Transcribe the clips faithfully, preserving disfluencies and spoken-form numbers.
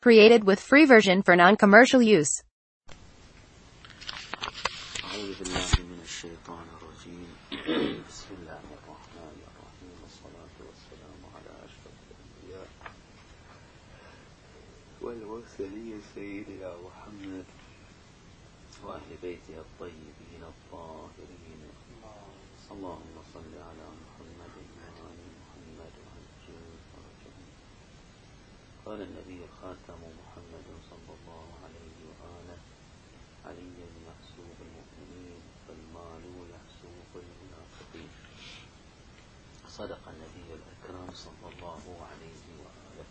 Created with free version for non-commercial use. أعوذ بالله من الشيطان الرجيم. بسم الله الرحمن الرحيم، والصلاة والسلام على أشرف الأنبياء والمرسلين سيدنا محمد وأهل بيته الطيبين الطاهرين. اللهم صل على محمد وآل محمد وعجل فرجهم. قال النبي الخاتم محمد صلى الله عليه وآله: علي محسوب المؤمنين فالمال يحسوب المنافقين. صدق النبي الأكرم صلى الله عليه وآله.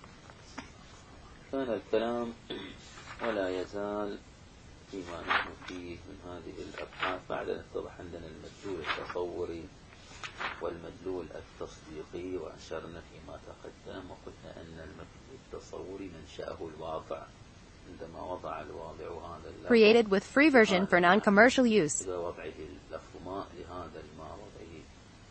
كان الكلام ولا يزال فيما نحن فيه من هذه الأبحاث بعد أن اتضح عندنا المدلول التصوري والمدلول التصديقي، وأشرنا فيما تقدم وقلنا أن المدلول التصوري منشأه الواضع عندما وضع الواضع هذا اللفظ Created with free version for non-commercial use. إذا وضعه اللفظ ما لهذا الماء وضعه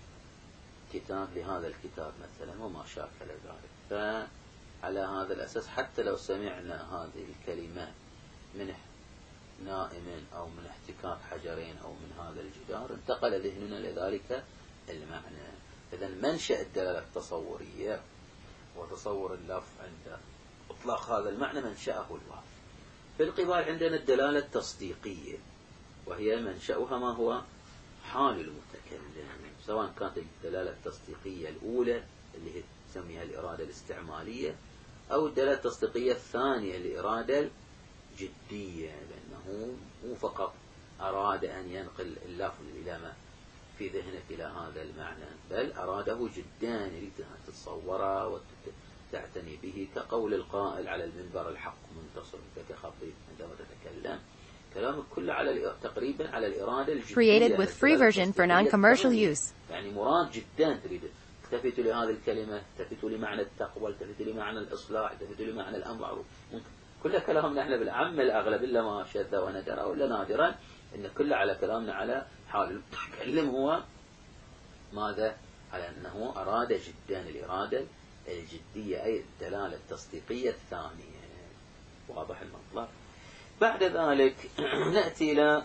كتاب لهذا الكتاب مثلا وما شاكل ذلك، فعلى هذا الأساس حتى لو سمعنا هذه الكلمات من نائم أو من احتكاك حجرين أو من هذا الجدار انتقل ذهننا لذلك المعنى. إذا منشأ الدلالة التصورية وتصور اللفظ عند إطلاق هذا المعنى منشأه الواضع. في القبال عندنا الدلالة التصديقية، وهي منشأها ما هو حال المتكلم، سواء كانت الدلالة التصديقية الأولى اللي هي تسميها الإرادة الاستعمالية، أو الدلالة التصديقية الثانية الإرادة الجدية، لأنه مو فقط أراد أن ينقل اللفظ إلى ما في ذهنك إلى هذا المعنى، بل أراده جدا، يريد أن تتصوره وتعتني به، كقول القائل على المنبر: الحق منتصر كخطيب عندما تتكلم. كلامك كله على تقريبا على الإرادة الجدية. Created with free version for non-commercial use. يعني مراد جدا تريد. التفتوا لهذه الكلمة، التفتوا لمعنى التقوى، التفتوا لمعنى الإصلاح، التفتوا لمعنى الأمر معروف. كل كلامنا احنا بالعام الأغلب إلا ما شذ وندر أو إلا نادرا إن كله على كلامنا على حال المتكلم هو ماذا؟ على أنه أراد جدا الإرادة الجدية، أي الدلالة التصديقية الثانية. واضح المطلب؟ بعد ذلك نأتي إلى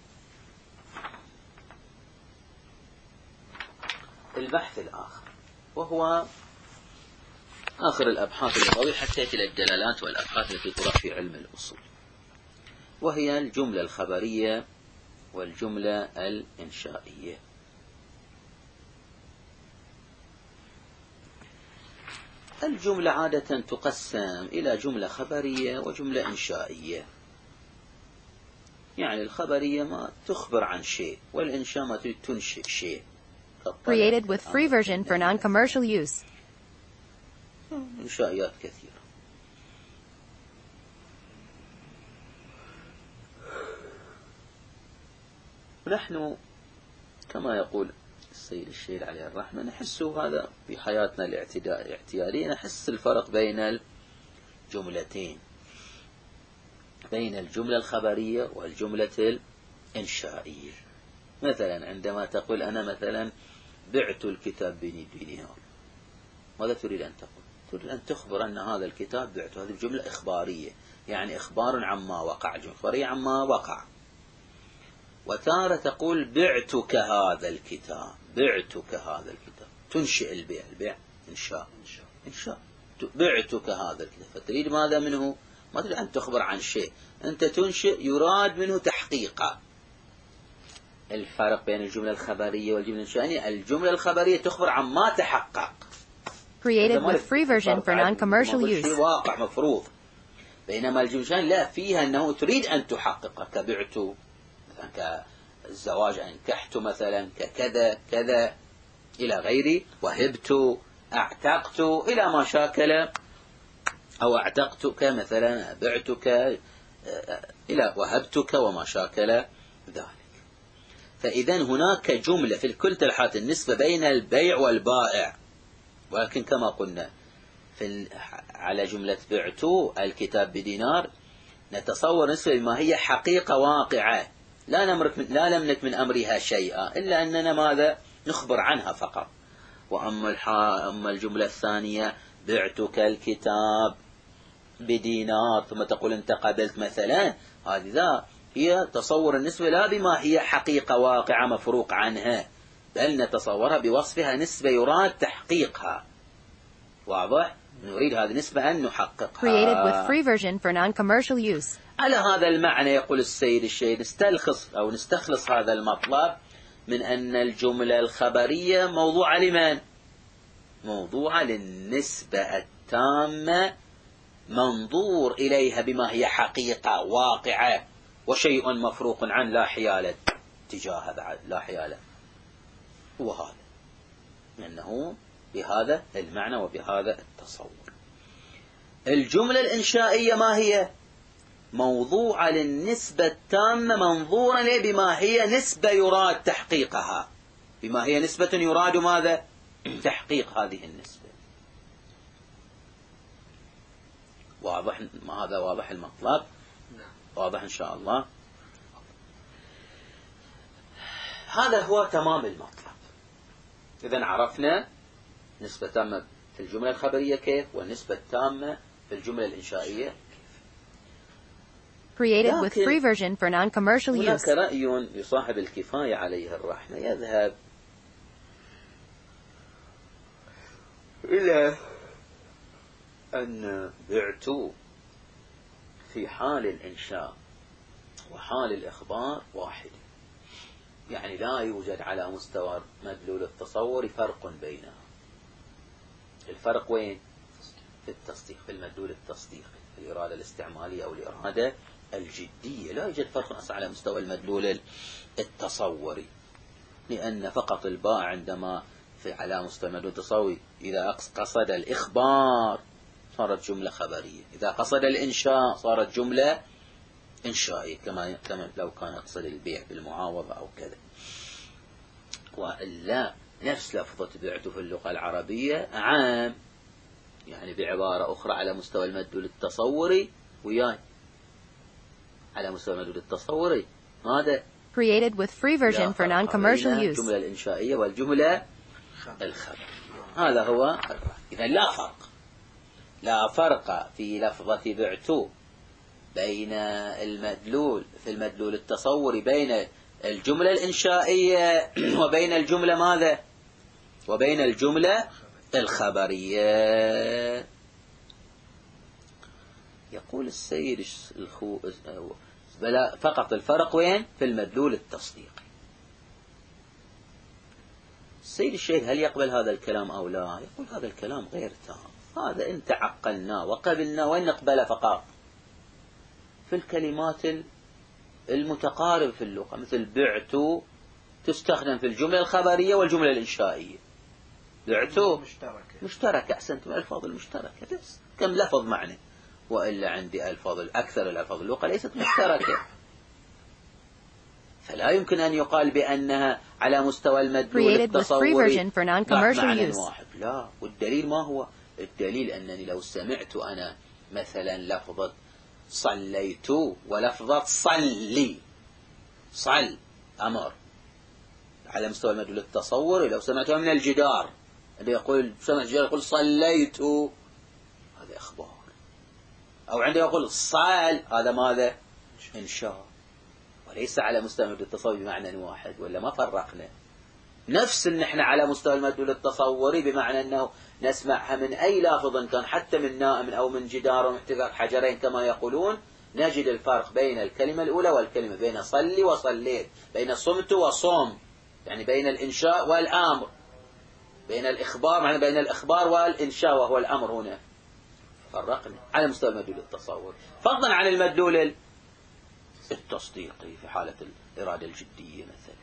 البحث الآخر، وهو آخر الأبحاث اللغوية حتى يأتي إلى الدلالات والأبحاث التي تطرح في علم الأصول، وهي الجملة الخبرية والجملة الإنشائية. الجملة عادة تقسم إلى جملة خبرية وجملة إنشائية. يعني الخبرية ما تخبر عن شيء، والإنشاء ما تنشئ شيء. Created with free version for non-commercial use. إنشائيات كثيرة. نحن كما يقول السيد الشيخ عليه الرحمة نحس هذا في حياتنا الاعتيادية، نحس الفرق بين الجملتين، بين الجملة الخبرية والجملة الإنشائية. مثلا عندما تقول أنا مثلا بعت الكتاب بدينار، ماذا تريد أن تقول؟ تريد أن تخبر أن هذا الكتاب بعته. هذه جملة إخبارية، يعني إخبار عما وقع، جملة إخبارية عما وقع. وتارة تقول بعتك هذا الكتاب، بعتك هذا الكتاب، تنشئ البيع، البيع إنشاء، إنشاء بعتك هذا الكتاب، فتريد ماذا منه؟ ما تريد أن تخبر عن شيء، أنت تنشئ يراد منه تحقيقا. الفرق بين الجملة الخبرية والجملة الإنشائية: الجملة الخبرية تخبر عن ما تحقق. Created with free version for non-commercial use. شيء واقع مفروض. بينما الجملة الإنشائية لا، فيها أنه تريد أن تحقق، كبعت مثلا، كالزواج أنكحت مثلا، ككذا كذا إلى غيره، وهبت، أعتقت، إلى ما شاكل، أو أعتقتك مثلا، بعتك، إلى وهبتك وما شاكل ذلك. فإذا هناك جملة في كل الحالات النسبة بين البيع والبائع، ولكن كما قلنا في على جملة بعت الكتاب بدينار نتصور نسبة ما هي حقيقة واقعة، لا نملك من لا نملك من أمرها شيئا، إلا أننا ماذا نخبر عنها فقط. وأما أما الجملة الثانية بعتك الكتاب بدينار ثم تقول أنت قبلت مثلا، هذه هي تصور النسبة لا بما هي حقيقة واقعة مفروق عنها، بل نتصورها بوصفها نسبة يراد تحقيقها. واضح؟ نريد هذه النسبة أن نحققها. Created with free version for non-commercial use. على هذا المعنى يقول السيد الشيخ نستلخص أو نستخلص هذا المطلب من أن الجملة الخبرية موضوعة لمن؟ موضوعة للنسبة التامة، منظور إليها بما هي حقيقة واقعة وشيء مفروق عنه لا حيالة تجاه بعد، لا حيالة. وهذا لأنه بهذا المعنى وبهذا التصور. الجملة الإنشائية ما هي؟ موضوعة للنسبة التامة منظورا ليه بما هي نسبة يراد تحقيقها، بما هي نسبة يراد ماذا؟ تحقيق هذه النسبة. واضح؟ هذا واضح المطلب؟ واضح إن شاء الله. هذا هو تمام المطلب. إذن عرفنا نسبة تامة في الجملة الخبرية كيف، والنسبة التامة في الجملة الإنشائية. Created with free version for non-commercial use. هناك رأي لصاحب الكفاية عليه الرحمة يذهب إلى أن بعت في حال الإنشاء وحال الإخبار واحد، يعني لا يوجد على مستوى مدلول التصور فرق بينها. الفرق وين؟ في التصديق، في المدلول التصديقي، في الإرادة الاستعمالية أو الإرادة الجدية. لا يوجد فرق أصلا على مستوى المدلول التصوري، لأن فقط البائع عندما في على مستوى المدلول التصوري إذا قصد الإخبار صارت جملة خبرية، إذا قصد الإنشاء صارت جملة إنشائية، كما كما لو كان يقصد البيع بالمعاوضة أو كذا. وإلا نفس لفظة بعت في اللغة العربية عام، يعني بعبارة أخرى على مستوى المدلول التصوري وياي على مستوى المدلول التصوري هذا Created with free version for non-commercial use. الجملة الإنشائية والجملة الخبرية. هذا هو الرأي. إذن لا فرق، لا فرق في لفظة بعت بين المدلول في المدلول التصوري بين الجملة الإنشائية وبين الجملة ماذا؟ وبين الجملة الخبرية. يقول السيد الخو... بلا فقط الفرق وين؟ في المدلول التصديقي. السيد الشيخ هل يقبل هذا الكلام أو لا؟ يقول هذا الكلام غير تام، هذا إن تعقلنا وقبلنا وإن نقبل فقط في الكلمات المتقاربة في اللغة، مثل بعت تستخدم في الجملة الخبرية والجملة الإنشائية. بعت مشتركة مشتركة أحسنت، الألفاظ المشتركة بس كم لفظ معنى، وإلا عندي ألفاظ أكثر الألفاظ اللغة ليست مشتركة، فلا يمكن أن يقال بأنها على مستوى المدلول التصوري معنى واحد. لا، والدليل ما هو؟ الدليل أنني لو سمعت أنا مثلا لفظة صليت ولفظة صلي، صل أمر على مستوى المدلول التصوري، لو سمعتها من الجدار اللي يقول سمع الجدار يقول صليت هذا إخبار، أو عنده يقول صال هذا ماذا؟ إنشاء، وليس على مستوى المدلول التصوري بمعنى واحد. ولا ما فرقنا؟ نفس ان احنا على مستوى المدلول التصوري بمعنى انه نسمعها من اي لافظ كان، حتى من نائم او من جدار ومحتذر حجرين كما يقولون، نجد الفرق بين الكلمة الاولى والكلمة، بين صلي وصليت، بين صمت وصوم، يعني بين الانشاء والامر، بين الاخبار معنى بين الاخبار والانشاء وهو الامر. هنا فرقنا على مستوى المدلول التصوري، فضلا عن المدلول التصديقي في حالة الإرادة الجدية مثلا.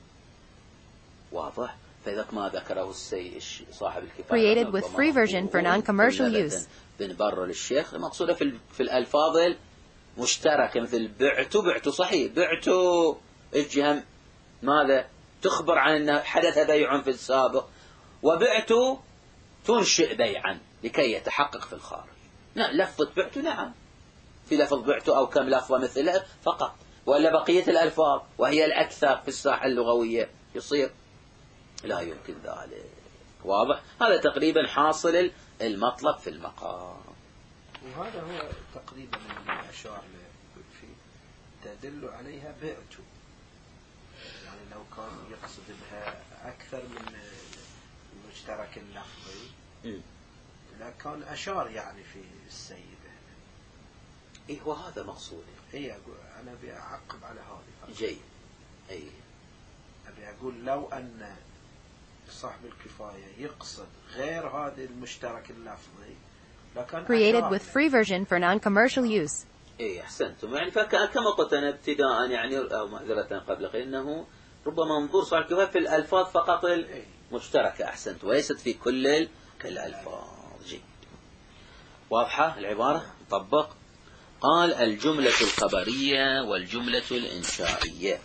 واضح؟ فإذا ما ذكره السيد صاحب الكفاية Created with free version for non-commercial use. بنبرر الشيخ المقصودة في في الألفاظ المشتركة، مثل بعت بعت صحيح، بعت الجهة ماذا؟ تخبر عن أن حدث بيع في السابق، وبعت تنشئ بيعا لكي يتحقق في الخارج. نعم لفظة بعت نعم في لفظ بعت أو كم لفظة مثلها فقط، ولا بقية الألفاظ وهي الأكثر في الساحة اللغوية يصير لا يمكن ذلك. واضح؟ هذا تقريبا حاصل المطلب في المقام. وهذا هو تقريبا اللي أشار فيه، تدل عليها بعت، يعني لو كان يقصد بها أكثر من المشترك اللفظي لكان أشار يعني في السيدة. إيه وهذا مقصودي. إيه أقول أنا بأعقب على هذه. جيد. أي أبي أقول لو أن صاحب الكفاية يقصد غير هذا المشترك اللفظي لكان created with free version for non-commercial use. إيه أحسنتم. يعني فكما قلت أنا ابتداء يعني أو معذرة قبل قليل أنه ربما منظور صاحب الكفاية في الألفاظ فقط المشتركة. أحسنت، وليست في كل الألفاظ. جيد. واضحة العبارة؟ طبق. قال الجملة الخبرية والجملة الإنشائية.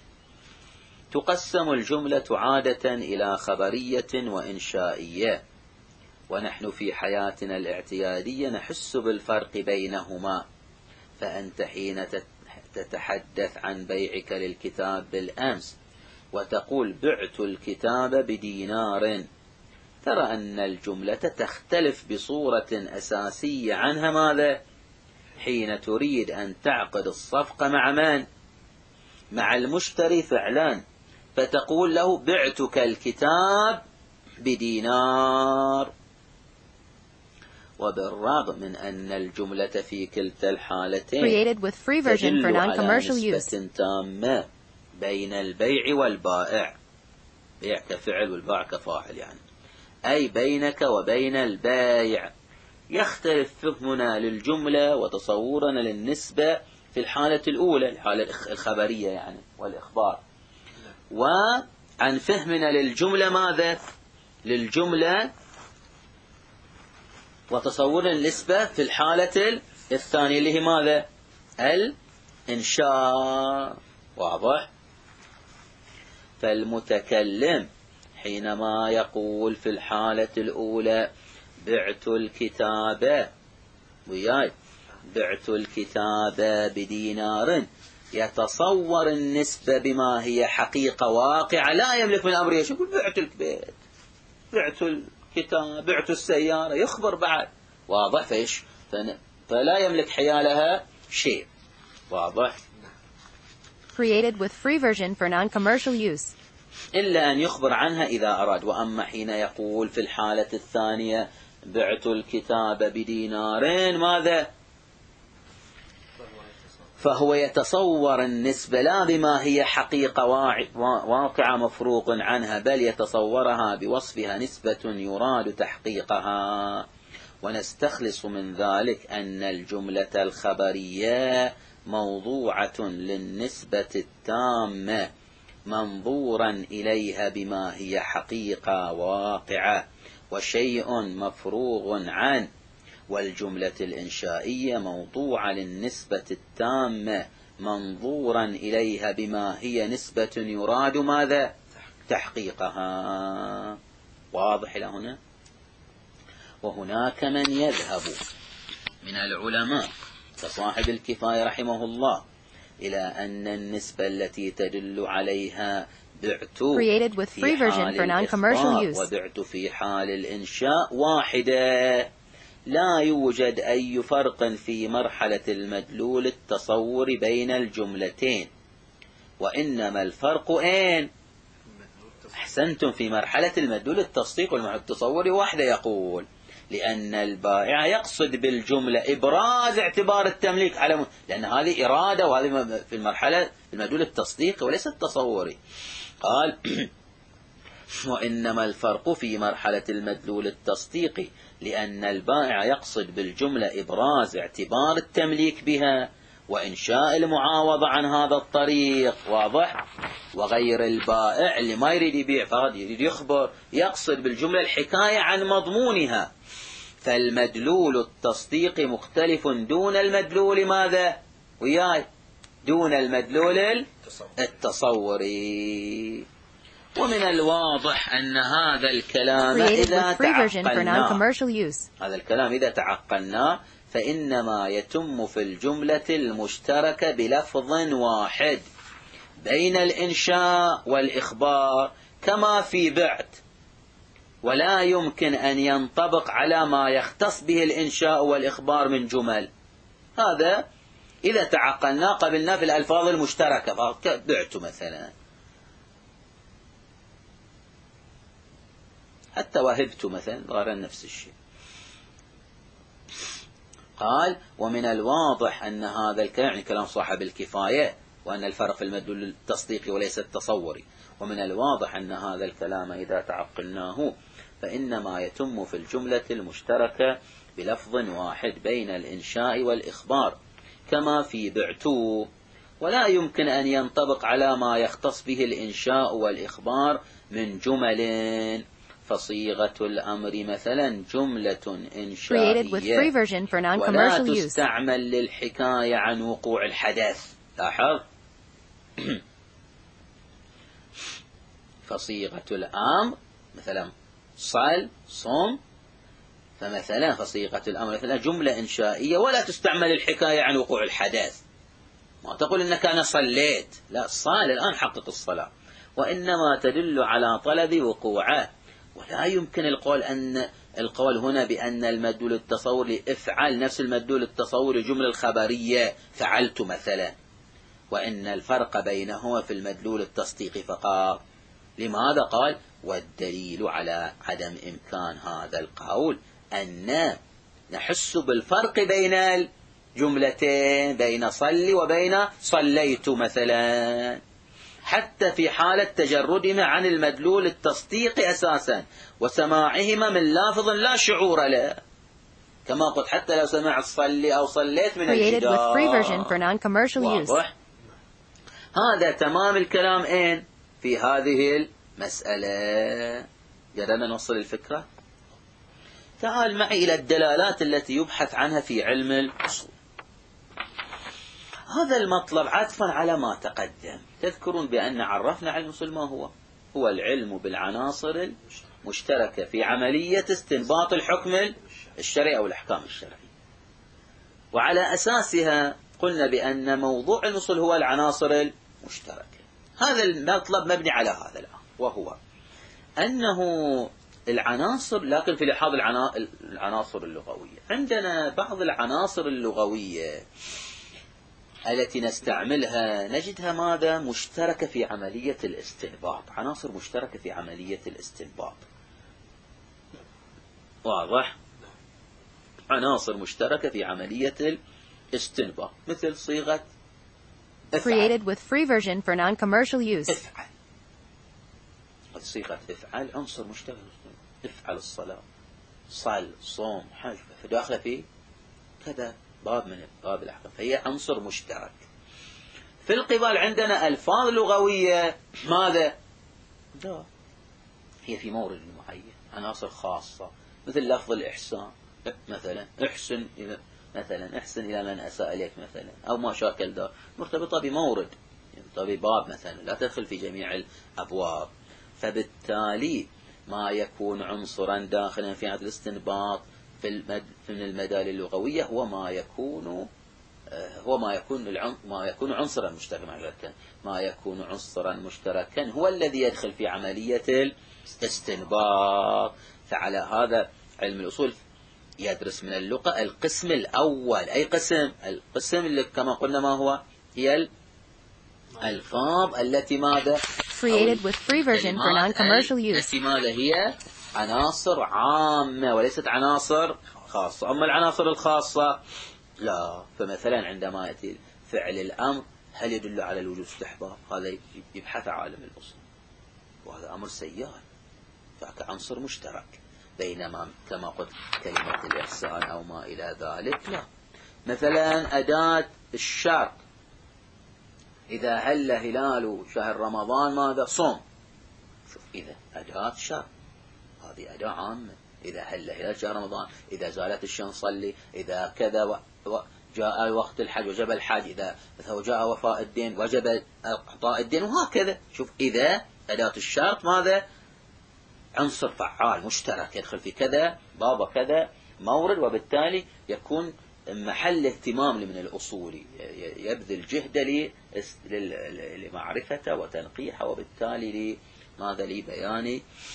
تقسم الجملة عادة إلى خبرية وإنشائية، ونحن في حياتنا الاعتيادية نحس بالفرق بينهما. فأنت حين تتحدث عن بيعك للكتاب بالأمس وتقول بعت الكتاب بدينار، ترى أن الجملة تختلف بصورة أساسية عنها ماذا؟ حين تريد أن تعقد الصفقة مع من؟ مع المشتري فعلا، فتقول له بعتك الكتاب بدينار. وبالرغم من أن الجملة في كلتا الحالتين تدل على نسبة تامة بين البيع والبائع، بيع كفعل والباع كفاعل يعني، أي بينك وبين البائع. يختلف فهمنا للجملة وتصورنا للنسبة في الحالة الأولى، الحالة الخبرية يعني والإخبار، وعن فهمنا للجملة ماذا؟ للجملة وتصورنا النسبة في الحالة الثانية اللي هي ماذا؟ الإنشاء. واضح؟ فالمتكلم حينما يقول في الحالة الأولى بعت الكتاب وياي بعت الكتاب بدينار، يتصور النسبة بما هي حقيقة واقعة، لا يملك من أمره شيء. يقول بعت البيت، بعت الكتاب، بعت السيارة، يخبر بعد. واضح؟ فإيش؟ فلا يملك حيالها شيء. واضح؟ created with free version for non-commercial use. إلا أن يخبر عنها إذا أراد. وأما حين يقول في الحالة الثانية بعت الكتاب بدينارين ماذا؟ فهو يتصور النسبة لا بما هي حقيقة واقعة مفروغ عنها، بل يتصورها بوصفها نسبة يراد تحقيقها. ونستخلص من ذلك أن الجملة الخبرية موضوعة للنسبة التامة منظورا إليها بما هي حقيقة واقعة وشيء مفروغ عنه، والجملة الإنشائية موضوعة للنسبة التامة منظورا إليها بما هي نسبة يراد ماذا؟ تحقيقها. واضح إلى هنا؟ وهناك من يذهب من العلماء كصاحب الكفاية رحمه الله إلى أن النسبة التي تدل عليها بعت في حال الإخبار وبعت في حال الإنشاء واحدة، لا يوجد أي فرق في مرحلة المدلول التصور بين الجملتين، وإنما الفرق أين؟ أحسنتم، في مرحلة المدلول التصديق والتصور واحدة. يقول لأن البائع يقصد بالجملة إبراز اعتبار التمليك على م... لأن هذه إرادة، وهذه في المرحلة المدلول التصديقي وليس التصوري. قال وإنما الفرق في مرحلة المدلول التصديقي لأن البائع يقصد بالجملة إبراز اعتبار التمليك بها وإنشاء المعاوضة عن هذا الطريق. واضح؟ وغير البائع اللي ما يريد يبيع فقط يريد يخبر يقصد بالجملة الحكاية عن مضمونها. فالمدلول التصديقي مختلف دون المدلول ماذا؟ وياي دون المدلول التصوري. ومن الواضح أن هذا الكلام إذا تعقلنا هذا الكلام إذا تعقلنا فإنما يتم في الجملة المشتركة بلفظ واحد بين الإنشاء والإخبار، كما في بعت ولا يمكن أن ينطبق على ما يختص به الإنشاء والإخبار من جمل. هذا إذا تعقلنا قبلنا في الألفاظ المشتركة، بعت مثلا، حتى وهبت مثلا، غير نفس الشيء. قال: ومن الواضح أن هذا الكلام، يعني كلام صاحب الكفاية، وأن الفرق في المدلول التصديقي وليس التصوري، ومن الواضح أن هذا الكلام إذا تعقلناه فإنما يتم في الجملة المشتركة بلفظ واحد بين الإنشاء والإخبار كما في بعتو، ولا يمكن أن ينطبق على ما يختص به الإنشاء والإخبار من جمل. فصيغة الأمر مثلا جملة إنشائية ولا تستعمل للحكاية عن وقوع الحدث. لاحظ، فصيغة الأمر مثلا صل صم، فمثلا فصيغة الأمر مثلا جملة إنشائية ولا تستعمل الحكاية عن وقوع الحدث. ما تقول إنك أنا صليت، لا، صال الآن حقق الصلاة، وإنما تدل على طلب وقوعه. ولا يمكن القول أن القول هنا بأن المدلول التصوري افعل نفس المدلول التصوري جملة الخبرية فعلت مثلا، وإن الفرق بينهما في المدلول التصديقي فقط. لماذا؟ قال: والدليل على عدم إمكان هذا القول أن نحس بالفرق بين الجملتين، بين صلي وبين صليت مثلا، حتى في حالة تجردهما عن المدلول التصديقي أساسا وسماعهما من لافظ لا شعور له، كما قلت حتى لو سمعت صلي أو صليت من الجدار. هذا تمام الكلام إن في هذه المسألة. قدرنا نوصل الفكرة؟ تعال معي إلى الدلالات التي يبحث عنها في علم الأصول. هذا المطلب عطفا على ما تقدم. تذكرون بأن عرفنا علم الأصول ما هو؟ هو العلم بالعناصر المشتركة في عملية استنباط الحكم الشرعي أو الأحكام الشرعية، وعلى أساسها قلنا بأن موضوع الأصول هو العناصر المشتركة. هذا المطلب مبني على هذا الأمر، وهو أنه العناصر، لكن في لحاظ العناصر اللغوية عندنا بعض العناصر اللغوية التي نستعملها نجدها ماذا؟ مشتركة في عملية الاستنباط، عناصر مشتركة في عملية الاستنباط. واضح؟ عناصر مشتركة في عملية الاستنباط، مثل صيغة created with free version for non-commercial use. افعل، صيغة افعل عنصر مشترك، افعل الصلاة، صل صوم حج، فداخل في كذا باب من باب الأحكام، فهي عنصر مشترك. في القبال عندنا ألفاظ لغوية ماذا؟ لا، هي في مورد معين، عناصر خاصة، مثل لفظ الإحسان مثلا، احسن إلى مثلا احسن إلى من أساء إليك مثلا، أو ما شاكل ذا، مرتبطة بمورد، مرتبطة بباب مثلا، لا تدخل في جميع الأبواب. فبالتالي ما يكون عنصرا داخلا في هذا الاستنباط في المد... من المدال اللغوية هو ما يكون هو ما يكون العن... ما يكون عنصرا مشتركا، ما يكون عنصرا مشتركا هو الذي يدخل في عملية الاستنباط. فعلى هذا علم الأصول يدرس من اللغة القسم الأول. أي قسم؟ القسم اللي كما قلنا ما هو؟ هي الألفاظ التي ماذا؟ created with free version for non-commercial use. التي ماذا هي؟ عناصر عامة وليست عناصر خاصة. أما العناصر الخاصة لا. فمثلا عندما يأتي فعل الأمر هل يدل على الوجوب استحباب؟ هذا يبحث عالم الأصول، وهذا أمر سيال، فهذا عنصر مشترك. بينما كما قلت كلمة الإحسان أو ما إلى ذلك لا. مثلا أداة الشرط، إذا هل هلال شهر رمضان ماذا؟ صوم. شوف، إذا أداة شرط هذه أداة عامة، إذا هل هلال شهر رمضان، إذا زالت الشمس صلي، إذا كذا و... و... جاء وقت الحج وجب الحج، إذا مثلا جاء وفاء الدين وجب إعطاء الدين، وهكذا. شوف، إذا أداة الشرط ماذا؟ عنصر فعال مشترك يدخل في كذا باب كذا مورد، وبالتالي يكون محل اهتمام من الأصول، يبذل جهد لمعرفته وتنقيحه، وبالتالي لماذا؟ لبيان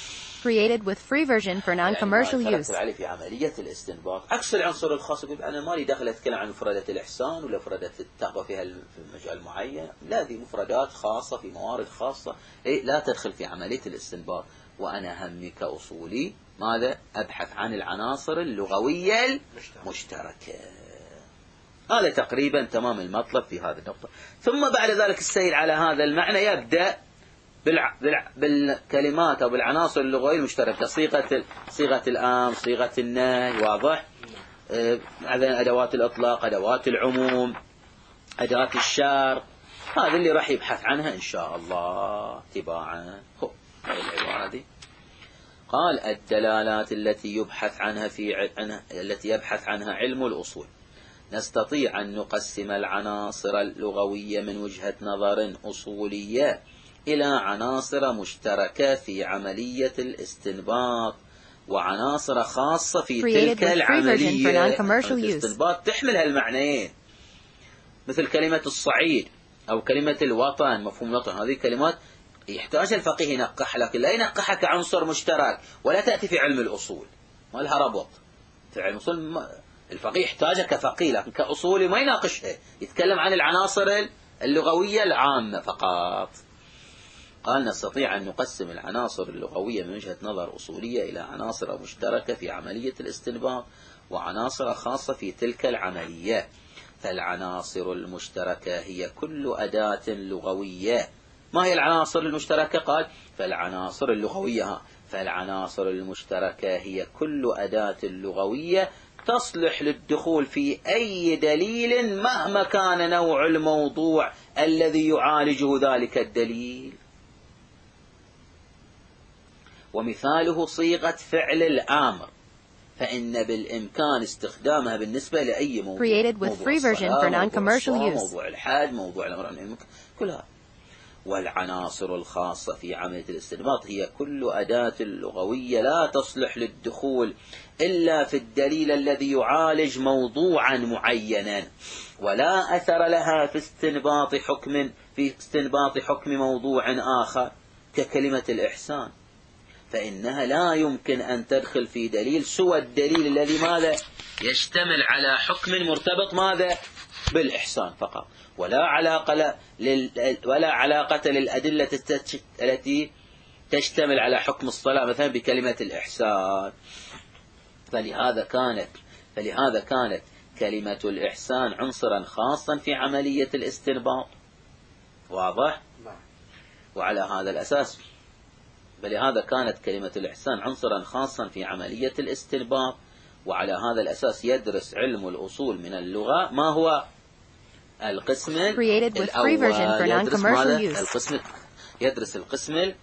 Created with free version for non-commercial يعني use. عليه في عملية الاستنباط عكس العنصر الخاص. يقول أنا مالي دخل أتكلم عن مفردات الإحسان ولا مفردات التقوى فيها في مجال معين، لا، دي مفردات خاصة في موارد خاصة، إيه لا تدخل في عملية الاستنباط. وأنا همي كأصولي ماذا؟ أبحث عن العناصر اللغوية المشتركة. هذا تقريبا تمام المطلب في هذه النقطة. ثم بعد ذلك السير على هذا المعنى يبدأ بالع... بالع... بالكلمات أو بالعناصر اللغوية المشتركة، صيغة صيغة الأمر، صيغة النهي، واضح؟ آه... أدوات الإطلاق، أدوات العموم، أدوات الشر، هذا اللي راح يبحث عنها إن شاء الله تباعا. هو العبارة دي قال الدلالات التي يبحث عنها في عنها التي يبحث عنها علم الأصول. نستطيع أن نقسم العناصر اللغوية من وجهة نظر أصولية إلى عناصر مشتركة في عملية الاستنباط وعناصر خاصة في تلك العملية. الاستنباط تحمل هالمعنيين، مثل كلمة الصعيد أو كلمة الوطن، مفهوم الوطن، هذه كلمات يحتاج الفقيه ينقح، لكن لا ينقحها كعنصر مشترك ولا تأتي في علم الأصول، ما لها ربط في علم الأصول. الفقيه يحتاجها كفقيه، لكن كأصولي ما يناقشها، يتكلم عن العناصر اللغوية العامة فقط. قال نستطيع أن نقسم العناصر اللغوية من وجهة نظر أصولية إلى عناصر مشتركة في عملية الاستنباط وعناصر خاصة في تلك العملية. فالعناصر المشتركة هي كل أداة لغوية. ما هي العناصر المشتركة؟ قال فالعناصر اللغوية فالعناصر المشتركة هي كل أداة لغوية تصلح للدخول في أي دليل مهما كان نوع الموضوع الذي يعالجه ذلك الدليل. ومثاله صيغة فعل الآمر، فإن بالإمكان استخدامها بالنسبة لأي موضوع. Created with free version for non-commercial use. موضوع الحاد، موضوع الأمر عن الممكن، كلها. والعناصر الخاصة في عملية الاستنباط هي كل أداة لغوية لا تصلح للدخول إلا في الدليل الذي يعالج موضوعا معينا، ولا أثر لها في استنباط حكم في استنباط حكم موضوع آخر ككلمة الإحسان، فإنها لا يمكن أن تدخل في دليل سوى الدليل الذي ماذا يشتمل على حكم مرتبط ماذا بالإحسان فقط، ولا علاقة لل... ولا علاقة للأدلة التي تشتمل على حكم الصلاة مثلا بكلمة الإحسان. فلهذا كانت فلهذا كانت كلمة الإحسان عنصرا خاصا في عملية الاستنباط، واضح؟ وعلى هذا الأساس فلهذا كانت كلمة الإحسان عنصرا خاصا في عملية الاستنباط، وعلى هذا الأساس يدرس علم الأصول من اللغة ما هو القسم الأول. يدرس ماذا؟ القسم يدرس القسم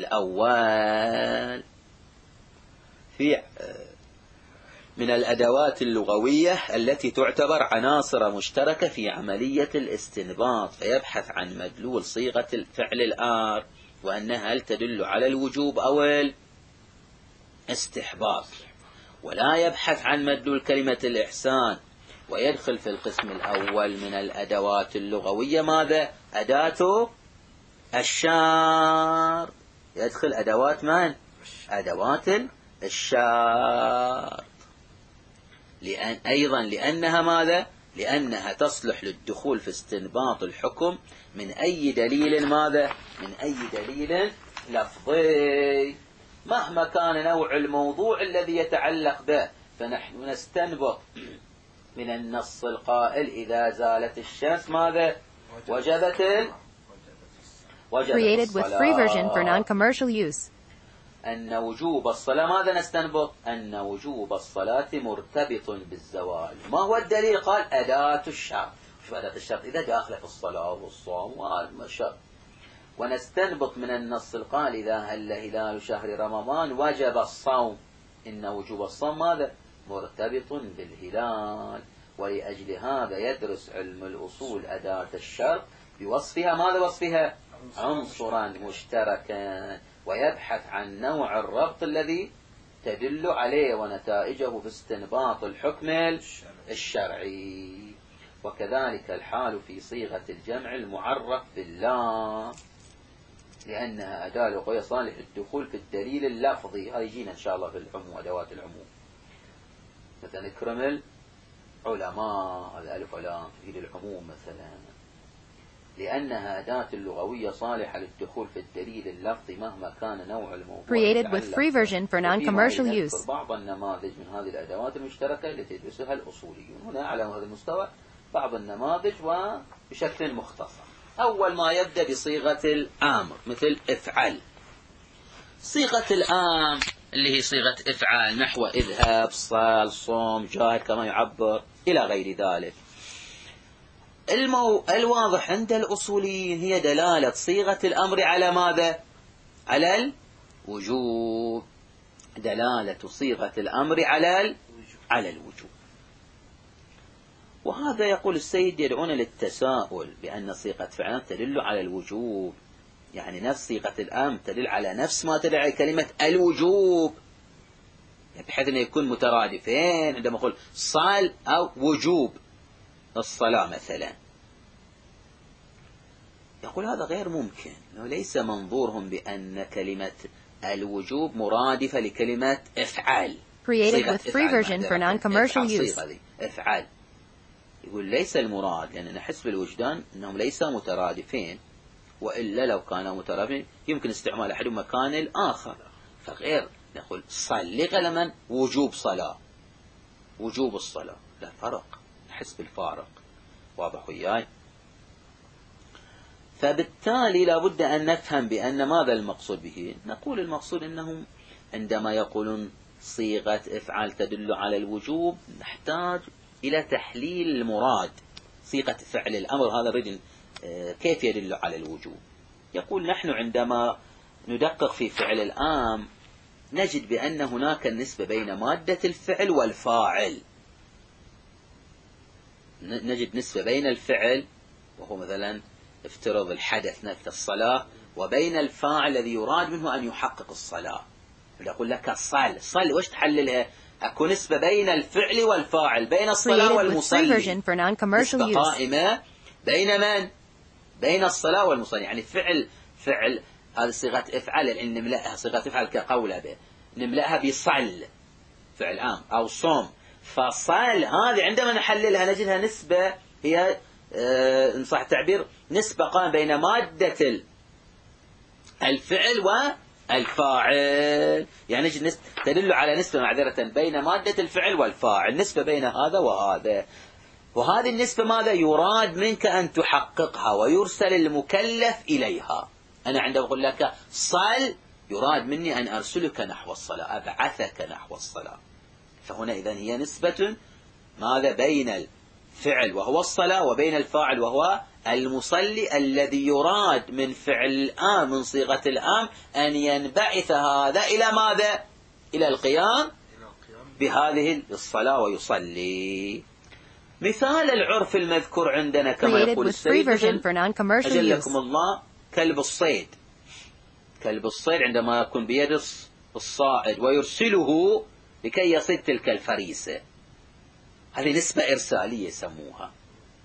الأول في من الأدوات اللغوية التي تعتبر عناصر مشتركة في عملية الاستنباط، فيبحث عن مدلول صيغة الفعل الآمر وأنها هل تدل على الوجوب أو الاستحباب، ولا يبحث عن مدلول كلمة الإحسان. ويدخل في القسم الأول من الأدوات اللغوية ماذا؟ أداة الشار. يدخل أدوات من؟ أدوات الشار، لأن أيضا لأنها ماذا؟ لأنها تصلح للدخول في استنباط الحكم من أي دليل ماذا؟ من أي دليل لفظي مهما كان نوع الموضوع الذي يتعلق به. فنحن نستنبط من النص القائل إذا زالت الشمس ماذا؟ وجبت ال... وجبت Created with free version for الصلاة. non-commercial use. أن وجوب الصلاة ماذا نستنبط؟ أن وجوب الصلاة مرتبط بالزوال. ما هو الدليل؟ قال أداة الشرط. شو أداة الشرط؟ إذا داخل في الصلاة والصوم والشرط. ونستنبط من النص القائل إذا هل هلال شهر رمضان وجب الصوم. إن وجوب الصوم ماذا؟ مرتبط بالهلال. ولأجل هذا يدرس علم الأصول أداة الشرط بوصفها ماذا؟ وصفها عنصرا مشتركا، ويبحث عن نوع الربط الذي تدل عليه ونتائجه في استنباط الحكم الشرعي. وكذلك الحال في صيغة الجمع المعرف بالله. لأنها أداة لغوية صالحة للدخول في الدليل اللفظي. هذا يجينا إن شاء الله في العموم، أدوات العموم. مثلا اكرم العلماء، هذا ألف علام تفيد العموم مثلا، لأنها أداة لغوية صالحة للدخول في الدليل اللفظي مهما كان نوع الموضوع. Created with free version for non-commercial use. بعض النماذج من هذه الأدوات المشتركة التي يدرسها الأصوليون. هنا على هذا المستوى بعض النماذج وبشكل مختصر. أول ما يبدأ بصيغة الأمر مثل افعل. صيغة الأمر اللي هي صيغة افعل نحو اذهب، صل، صوم، جاهد كما يعبر إلى غير ذلك. المو... الواضح عند الأصوليين هي دلالة صيغة الأمر على ماذا؟ على الوجوب. دلالة صيغة الأمر على ال... على الوجوب. وهذا يقول السيد يدعون للتساؤل بأن صيغة فعل تدل على الوجوب، يعني نفس صيغة الأمر تدل على نفس ما تدل على كلمة الوجوب، يعني بحيث أنه يكون مترادفين عندما أقول صال أو وجوب الصلاة مثلا. يقول هذا غير ممكن، ليس منظورهم بأن كلمة الوجوب مرادفة لكلمة افعل. Created with free version for non-commercial use. افعل. يقول ليس المراد، لأن نحس بالوجدان أنهم ليس مترادفين، وإلا لو كانوا مترادفين يمكن استعمال أحد مكان الآخر، فغير نقول صل غلما وجوب صلاة، وجوب الصلاة، لا فرق، نحس بالفارق. واضح وياي؟ فبالتالي لابد أن نفهم بأن ماذا المقصود به. نقول المقصود أنهم عندما يقولون صيغة افعل تدل على الوجوب نحتاج إلى تحليل المراد. صيغة فعل الأمر هذا الرجل كيف يدل على الوجوب؟ يقول نحن عندما ندقق في فعل الأمر نجد بأن هناك النسبة بين مادة الفعل والفاعل. نجد نسبة بين الفعل وهو مثلا افترض الحدث نفس الصلاة، وبين الفاعل الذي يراد منه أن يحقق الصلاة. يقول لك صل، صل وش تحللها؟ أكو نسبة بين الفعل والفاعل، بين الصلاة والمصلي، نسبة قائمة بين من؟ بين الصلاة والمصلي. يعني فعل فعل هذه صيغة افعل اللي نملأها صيغة افعل كقولها به نملأها بصل فعل آم أو صوم. فصل هذه عندما نحللها نجدها نسبة هي اه إن صح التعبير نسبة قائمة بين مادة الفعل والفاعل. يعني نجد نسبة تدل على نسبة معذرة بين مادة الفعل والفاعل، نسبة بين هذا وهذا. وهذه النسبة ماذا يراد منك أن تحققها ويرسل المكلف إليها. أنا عندما أقول لك صل يراد مني أن أرسلك نحو الصلاة، أبعثك نحو الصلاة. فهنا إذن هي نسبة ماذا بين الفعل وهو الصلاة وبين الفاعل وهو المصلي، الذي يراد من فعل الآن من صيغة الآن أن ينبعث هذا إلى ماذا؟ إلى القيام بهذه الصلاة ويصلي. مثال العرف المذكور عندنا كما يقول السيد أجلكم الله كلب الصيد. كلب الصيد عندما يكون بيد الصائد ويرسله لكي يصيد تلك الفريسة، هذه نسبة إرسالية يسموها.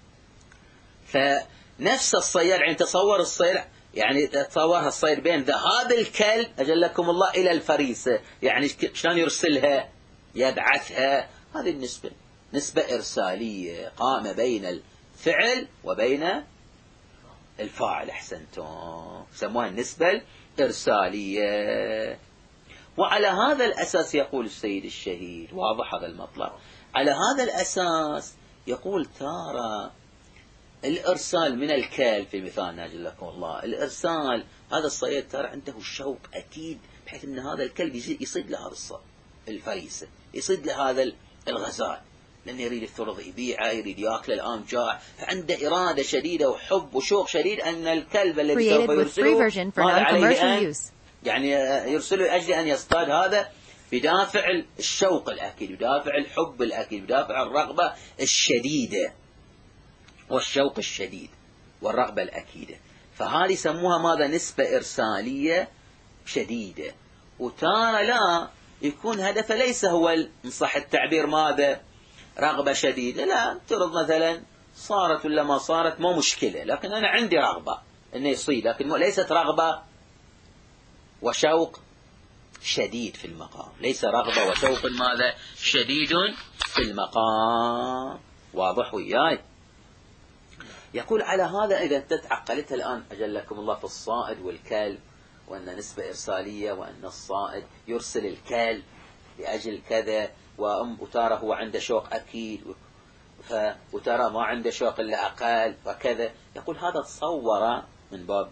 فنفس الصياد يعني تصور الصيد، يعني تصورها الصيد بين ذهاب الكلب أجلكم الله إلى الفريسة، يعني شلون يرسلها يبعثها. هذه النسبة نسبة إرسالية قائمة بين الفعل وبين الفاعل. أحسنتم، يسموها النسبة الإرسالية. وعلى هذا الأساس يقول السيد الشهيد، واضح هذا المطلب، على هذا الأساس يقول ترى الإرسال من الكلب في مثال ناجل لكم الله، الإرسال هذا الصيد ترى عنده الشوق أكيد بحيث أن هذا الكلب يصيد لهذا الفريسة، يصيد لهذا الغزال، لأنه يريد الثرض يبيعه، يريد يأكل الآن جاع، فعنده إرادة شديدة وحب وشوق شديد أن الكلب الذي سوف يرسله عليه يعني يرسله لأجل أن يصطاد هذا بدافع الشوق الأكيد، بدافع الحب الأكيد، بدافع الرغبة الشديدة والشوق الشديد والرغبة الأكيدة. فهذه يسموها ماذا؟ نسبة إرسالية شديدة. وتارى لا يكون هدفه ليس هو إن صح التعبير ماذا؟ رغبة شديدة، لا، ترض مثلا صارت ولا ما صارت مو مشكلة، لكن أنا عندي رغبة أنه يصيد، لكن ليست رغبة وشوق شديد في المقام، ليس رغبة وشوق ماذا شديد في المقام. واضح وياي؟ يقول على هذا إذا أنت تعقلتها الآن أجلكم الله في الصائد والكلب، وأن نسبة إرسالية، وأن الصائد يرسل الكلب لأجل كذا، وترى هو عنده شوق أكيد، وترى ما عنده شوق إلا أقل وكذا. يقول هذا تصور من باب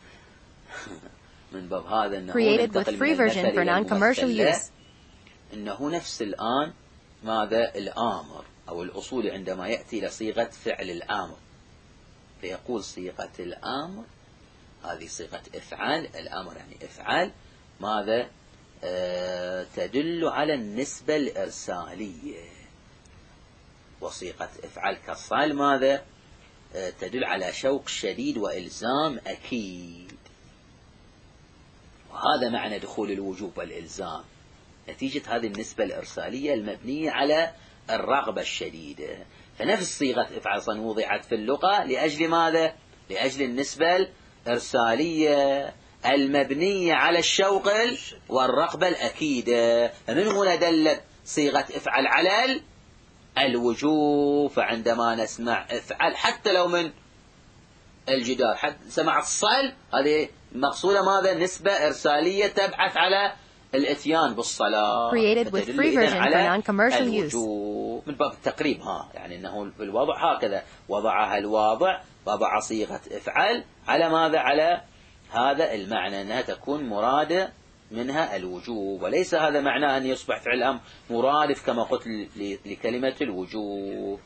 من باب هذا أنه ننتقل من المثل إلى الممثل، أنه نفس الآن ماذا الآمر أو الأصول عندما يأتي لصيغة فعل الآمر، فيقول صيغة الآمر هذه صيغة إفعال، الآمر يعني إفعال ماذا آه تدل على النسبة الإرسالية، وصيغة إفعال كالصال ماذا آه تدل على شوق شديد وإلزام أكيد. وهذا معنى دخول الوجوب والإلزام، نتيجة هذه النسبة الإرسالية المبنية على الرغبة الشديدة. فنفس صيغة إفعال وضعت في اللغة لأجل ماذا؟ لأجل النسبة الإرسالية المبنية على الشوق والرغبة الأكيدة. فمن هنا دلت صيغة إفعال على الوجوب. فعندما نسمع إفعال حتى لو من الجدار، حتى سمع الصل، هذه مقصودة ماذا؟ نسبة إرسالية تبحث على الاتيان بالصلاة، created with free version for non-commercial use. من باب التقريب، ها يعني أنه في الوضع هكذا وضعها الواضع، وضع صيغة إفعال على ماذا؟ على هذا المعنى، أنها تكون مرادة منها الوجوب، وليس هذا معناه أن يصبح فعل الأمر مرادف كما قلت لكلمة الوجوب.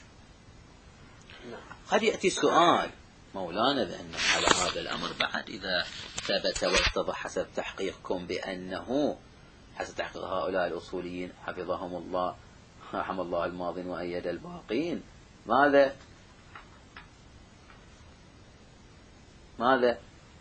قد يأتي السؤال مولانا بأن على هذا الأمر بعد إذا ثبت واتضح حسب تحقيقكم بأنه حسب تحقيق هؤلاء الأصوليين حفظهم الله رحم الله الماضين وأيد الباقين، ماذا ماذا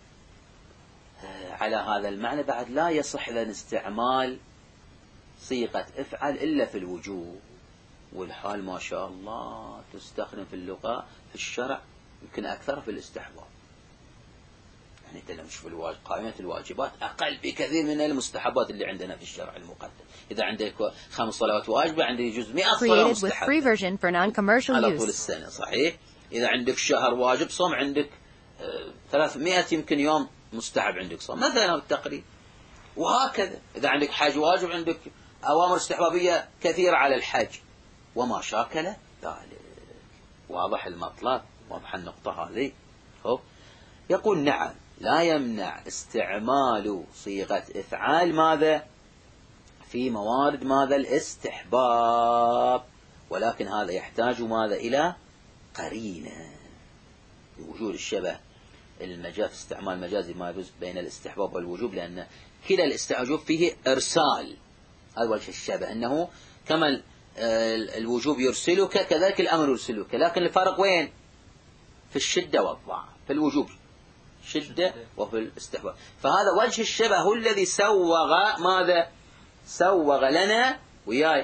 على هذا المعنى بعد لا يصح لنا استعمال صيغة افعل إلا في الوجوب، والحال ما شاء الله تستخدم في اللغة في الشرع يمكن أكثر في الاستحباب. يعني أنت لما تشوف الواجب قائمة الواجبات أقل بكثير من المستحبات اللي عندنا في الشرع المقدم. إذا عندك خمس صلوات واجبة عندك يجوز مئة صلاة مستحبة على طول السنة، صحيح؟ إذا عندك شهر واجب صوم عندك ثلاثمائة يمكن يوم مستحب عندك صوم مثلا التقريب. وهكذا إذا عندك حج واجب عندك أوامر استحبابية كثيرة على الحج وما شاكل ذلك. واضح المطلب؟ واضح النقطة هذه؟ خب يقول نعم لا يمنع استعمال صيغة إفعال ماذا في موارد ماذا الاستحباب، ولكن هذا يحتاج ماذا إلى قرينة وجود الشبه المجاز، استعمال مجازي ما يجوز بين الاستحباب والوجوب، لأن كلا الاستحباب فيه إرسال، هذا وجه الشبه، أنه كما الوجوب يرسلك كذلك الأمر يرسلك، لكن الفرق وين؟ في الشدة والضعف، في الوجوب شدة وفي الاستحباب. فهذا وجه الشبه هو الذي سوغ ماذا؟ سوغ لنا وياي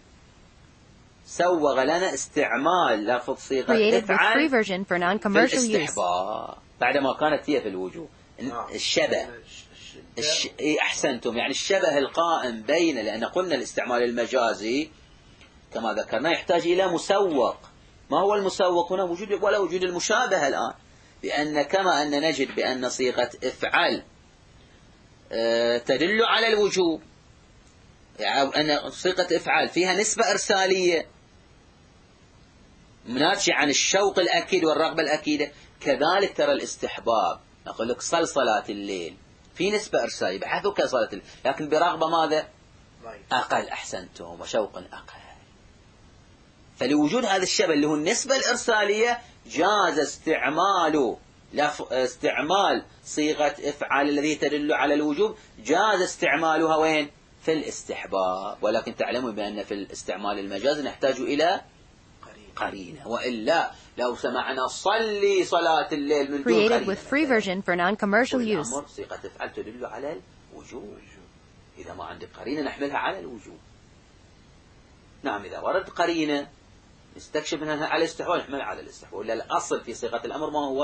سوغ لنا استعمال لفظ صيغة افعل في الاستحباب بعدما كانت هي في الوجوب. الشبه الش... أحسنتم، يعني الشبه القائم بين، لأن قلنا الاستعمال المجازي كما ذكرنا يحتاج إلى مسوق. ما هو المسوق هنا؟ وجود ولا وجود المشابهة الآن، بأن كما أن نجد بأن صيغة افعل تدل على الوجوب، يعني أن صيغة افعل فيها نسبة إرسالية ناتجة عن الشوق الأكيد والرغبة الأكيدة، كذلك ترى الاستحباب نقول لك صل صلاة الليل في نسبة إرسالية بحيث كصلاة الليل، لكن برغبة ماذا؟ أقل. أحسنتم، وشوق أقل. فلوجود هذا الشبه اللي هو النسبة الإرسالية جاز استعمال استعمال صيغة افعال الذي تدل على الوجوب، جاز استعمالها وين؟ في الاستحباب. ولكن تعلموا بأن في الاستعمال المجازي نحتاج إلى قرينة، وإلا لو سمعنا صلي صلاة الليل من دون قرينة with free version for non-commercial use صيغة افعل تدل على الوجوب، إذا ما عندك قرينة نحملها على الوجوب. نعم إذا ورد قرينة نستكشف منها على الاستحباب نحملها على الاستحباب، ولا الأصل في صيغة الأمر ما هو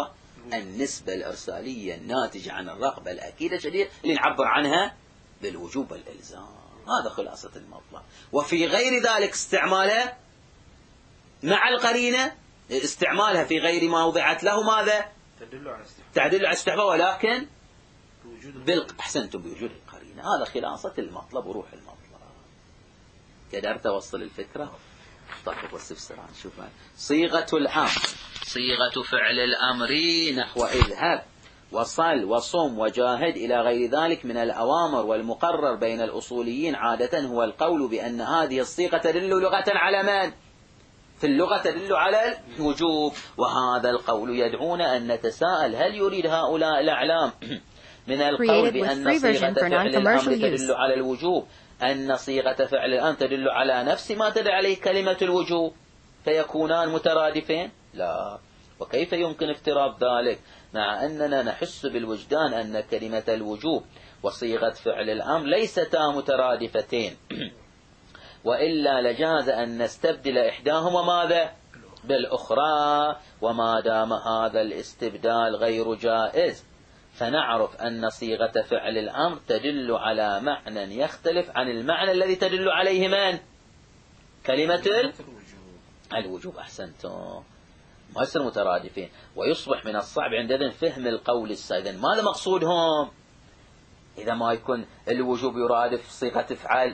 النسبة الإرسالية الناتجة عن الرغبة الأكيدة شديد اللي نعبر عنها بالوجوب والإلزام. هذا خلاصة المطلب. وفي غير ذلك استعماله مع القرينة، استعمالها في غير ما وضعت له ماذا؟ تدل على استحباب، تدل على استحباب، ولكن بوجود بال... أحسنتم بوجود القرينة. هذا خلاصة المطلب وروح المطلب. قدرت أوصل الفكرة؟ طيب بس بسرعة نشوف. صيغة الأمر، صيغة فعل الأمر نحو اذهب وصل وصم وجاهد إلى غير ذلك من الأوامر، والمقرر بين الأصوليين عادة هو القول بأن هذه الصيغة تدل لغة على من؟ في اللغة تدل على الوجوب. وهذا القول يدعونا أن نتساءل هل يريد هؤلاء الأعلام من القول بأن صيغة فعل الأمر تدل على الوجوب أن صيغة فعل الأمر تدل على نفس ما تدل عليه كلمة الوجوب فيكونان مترادفين؟ لا. وكيف يمكن افتراض ذلك مع أننا نحس بالوجدان أن كلمة الوجوب وصيغة فعل الأمر ليستا مترادفتين، وإلا لجاز أن نستبدل إحداهما ماذا؟ بالأخرى. وما دام هذا الاستبدال غير جائز فنعرف أن صيغة فعل الأمر تدل على معنى يختلف عن المعنى الذي تدل عليه من؟ كلمة الوجوب. أحسنتم، ما يصير مترادفين. ويصبح من الصعب عندنا فهم القول السائد. ماذا مقصودهم إذا ما يكون الوجوب يرادف صيغة فعل؟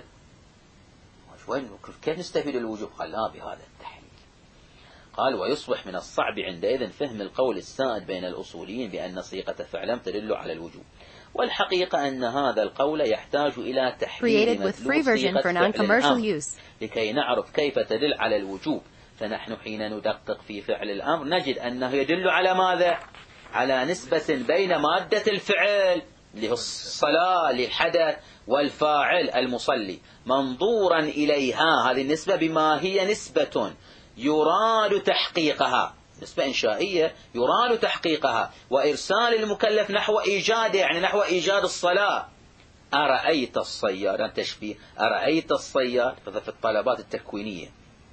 كيف نستفيد الوجوب؟ قال لا بهذا التحليل. قال ويصبح من الصعب عندئذ فهم القول السائد بين الأصوليين بأن صيغة فعل تدل على الوجوب. والحقيقة أن هذا القول يحتاج إلى تحليل مدلول صيغة فعل الأمر لكي نعرف كيف تدل على الوجوب. فنحن حين ندقق في فعل الأمر نجد أنه يدل على ماذا؟ على نسبة بين مادة الفعل اللي هو الصلاة للحدث والفاعل المصلي منظورا إليها. هذه النسبة بما هي نسبة يراد تحقيقها، نسبة إنشائية يراد تحقيقها، وإرسال المكلف نحو إيجاد، يعني نحو إيجاد الصلاة. أرأيت الصياد، تشبيه، أرأيت الصياد في الطلبات التكوينية،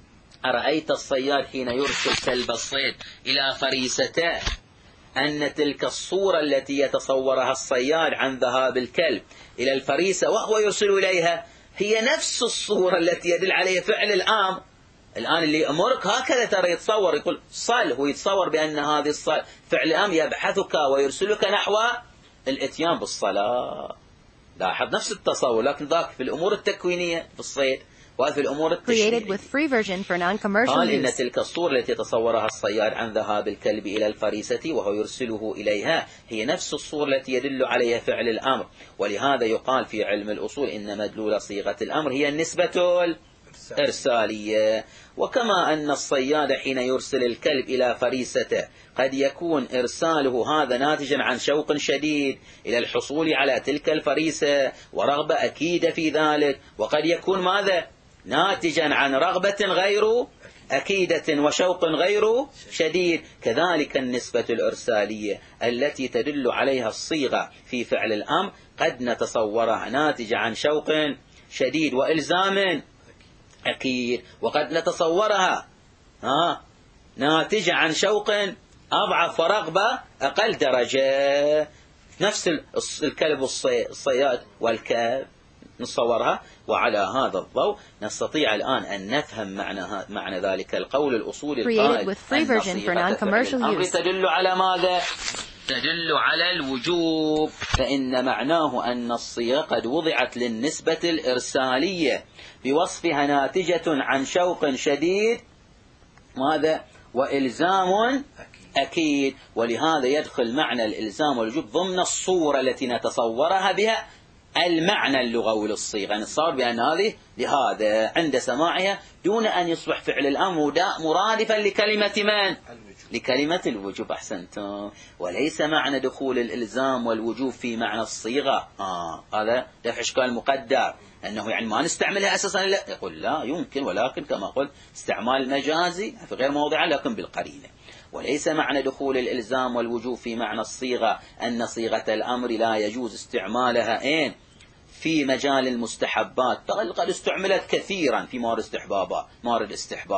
أرأيت الصياد حين يرسل كلب الصيد إلى فريسته أن تلك الصورة التي يتصورها الصياد عن ذهاب الكلب إلى الفريسة وهو يرسل إليها هي نفس الصورة التي يدل عليها فعل الأمر. الآن اللي أمرك هكذا ترى يتصور، يقول صل، هو يتصور بأن هذه الصلاة فعل الأمر يبحثك ويرسلك نحو الاتيان بالصلاة. لاحظ نفس التصور، لكن ذاك في الأمور التكوينية في الصيد وفي الأمور التشريعية. قال إن تلك الصورة التي يتصورها الصياد عن ذهاب الكلب إلى الفريسة وهو يرسله إليها هي نفس الصورة التي يدل عليها فعل الأمر. ولهذا يقال في علم الأصول إن مدلول صيغة الأمر هي النسبة الإرسالية. وكما أن الصياد حين يرسل الكلب إلى فريسته قد يكون إرساله هذا ناتجا عن شوق شديد إلى الحصول على تلك الفريسة ورغبة أكيدة في ذلك، وقد يكون ماذا؟ ناتجا عن رغبة غير أكيدة وشوق غير شديد. كذلك النسبة الإرسالية التي تدل عليها الصيغة في فعل الأمر قد نتصورها ناتجة عن شوق شديد وإلزام أكيد، وقد نتصورها ها ناتجة عن شوق أضعف ورغبة أقل درجة. نفس الكلب الصياد والكلب نصورها. وعلى هذا الضوء نستطيع الآن أن نفهم معنى معنى ذلك القول الأصولي القائل أن صيغة فعل الأمر تدل على ماذا؟ تدل على الوجوب. فإن معناه أن الصيغة قد وضعت للنسبة الإرسالية بوصفها ناتجة عن شوق شديد ماذا؟ وإلزام أكيد. ولهذا يدخل معنى الإلزام والوجوب ضمن الصورة التي نتصورها بها المعنى اللغوي للصيغة. نتصور بأن هذه لهذا عند سماعها دون أن يصبح فعل الأمر مرادفا لكلمة من؟ لكلمة الوجوب. أحسنتم. وليس معنى دخول الإلزام والوجوب في معنى الصيغة آه هذا دفع إشكال مقدر أنه يعني ما نستعملها أساسا. لا، يقول لا يمكن، ولكن كما قلت استعمال مجازي في غير موضع لكن بالقرينة. وليس معنى دخول الإلزام والوجوب في معنى الصيغة أن صيغة الأمر لا يجوز استعمالها إن في مجال المستحبات، قد استعملت كثيرا في موارد استحبابات موارد استحباب،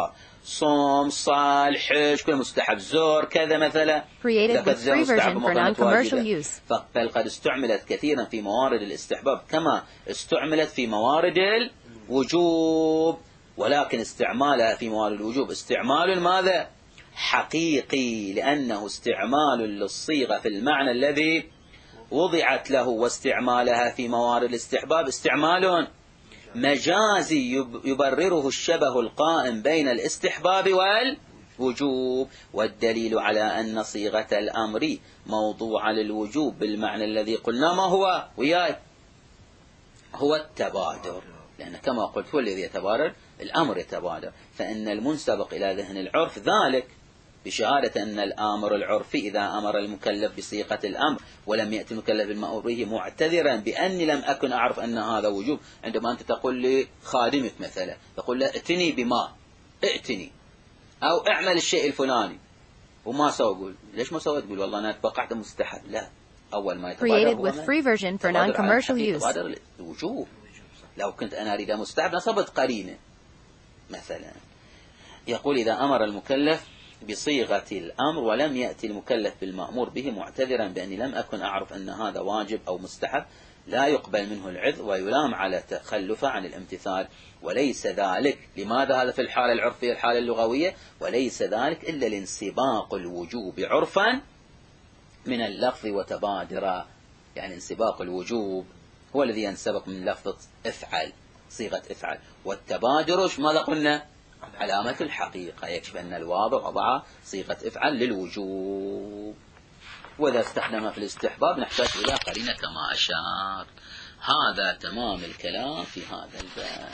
صوم، صال، حج، كل مستحب، زور، كذا مثلا. Created with free version for non-commercial use. بل قد استعملت كثيرا في موارد الاستحباب كما استعملت في موارد الوجوب، ولكن استعمالها في موارد الوجوب استعمال ماذا؟ حقيقي، لأنه استعمال للصيغة في المعنى الذي وضعت له، واستعمالها في موارد الاستحباب استعمال مجازي يبرره الشبه القائم بين الاستحباب والوجوب. والدليل على أن صيغة الأمر موضوع للوجوب بالمعنى الذي قلنا ما هو وياي؟ هو التبادر، لأن كما قلت هو الذي يتبادر، الأمر يتبادر، فإن المنسبق إلى ذهن العرف ذلك بشهادة أن الآمر العرفي إذا أمر المكلف بصيغة الأمر ولم يأتي المكلف بالمأمور به معتذرا بأني لم أكن أعرف أن هذا وجوب. عندما أنت تقول لي خادمك مثلا، تقول له ائتني بماء، ائتني، أو اعمل الشيء الفلاني، وما سوى، قول ليش ما سوى؟ تقول والله أنا اتوقعت مستحب. لا، أول ما يتبادر Created with free version for non-commercial use. يتبادر الوجوب. لو كنت أنا أريد مستحب نصبت قرينة مثلا. يقول إذا أمر المكلف بصيغة الأمر ولم يأتي المكلف بالمأمور به معتذرا بأني لم أكن أعرف أن هذا واجب أو مستحب، لا يقبل منه العذر ويلام على تخلفه عن الامتثال. وليس ذلك، لماذا هذا في الحالة العرفية الحالة اللغوية؟ وليس ذلك إلا لانسباق الوجوب عرفا من اللفظ وتبادرا، يعني انسباق الوجوب هو الذي ينسبق من لفظة افعل، صيغة افعل، والتبادر ماذا قلنا؟ علامة الحقيقة، يكشف أن الواضع وضع صيغة افعل للوجوب. وإذا استخدم في الاستحباب نحتاج إلى قرينة كما أشار. هذا تمام الكلام في هذا الباب.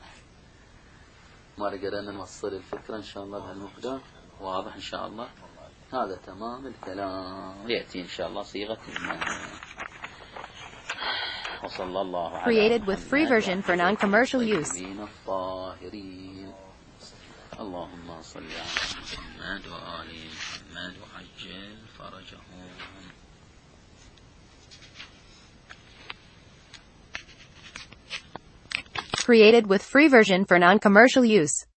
ما قدرنا نوصل الفكرة إن شاء الله بهالمقدار، واضح إن شاء الله. هذا تمام الكلام، يأتي إن شاء الله صيغة الماء. وصلى الله على Created with free version for non-commercial use. الطاهرين. اللهم صل على محمد وآل محمد وعجل فرجهم. Created with free version for non-commercial use.